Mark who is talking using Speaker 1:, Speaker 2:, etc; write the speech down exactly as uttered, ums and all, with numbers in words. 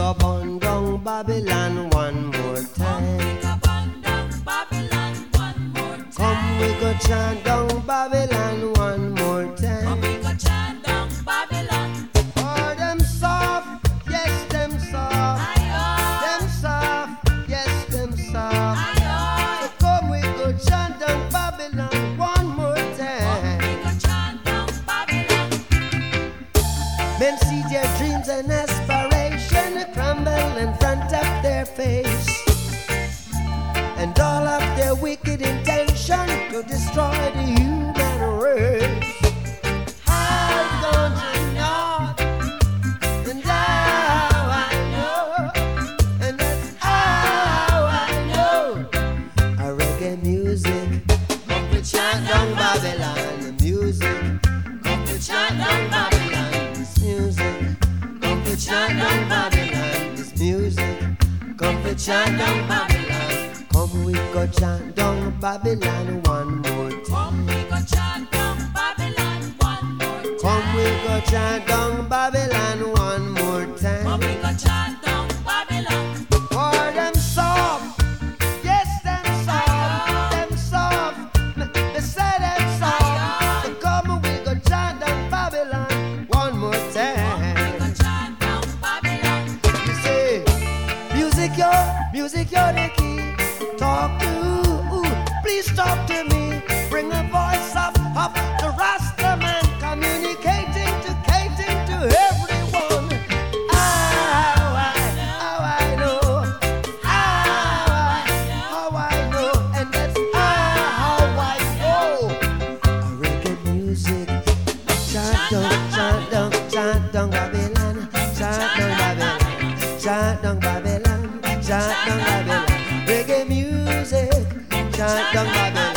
Speaker 1: go burn down Babylon one more time. Come we go chant down Babylon one more time.
Speaker 2: Come we go chant down Babylon.
Speaker 1: Oh, them soft, yes, them soft.
Speaker 2: Aye,
Speaker 1: Them soft, yes, them soft.
Speaker 2: aye,
Speaker 1: So come we go chant down Babylon one more
Speaker 2: Come
Speaker 1: time.
Speaker 2: we go chant down Babylon.
Speaker 1: Men see their dreams and aspiration crumble in front of their face, and all of their wicked intention to destroy the human race. I've gone to north, and how I know, and that's how I know. A reggae music, come to chant down Babylon. The music, come to chant down Babylon. This music, come to chant down Babylon. This music, come to chant down Babylon. Come we go chant down Babylon one more time.
Speaker 2: Come we go chant down Babylon one more time.
Speaker 1: Come we go chant down Babylon one more
Speaker 2: Come
Speaker 1: time.
Speaker 2: we go chant down Babylon.
Speaker 1: For them soft, yes, them soft, them soft, me, me say them soft. So come we go chant down Babylon one more
Speaker 2: Come we
Speaker 1: time.
Speaker 2: go chant down Babylon.
Speaker 1: You say, music yo, music yo the key. Talk to, ooh, please talk to me. Bring a voice up, up to Rasta man, communicating to, catering to everyone. How I, how I know, how I, how I know, and that's how I know. A reggae music, chant down, chant down, chant down Babylon, chant down Babylon, chant down Babylon, chant down Babylon. Reggae music, chant down Babylon.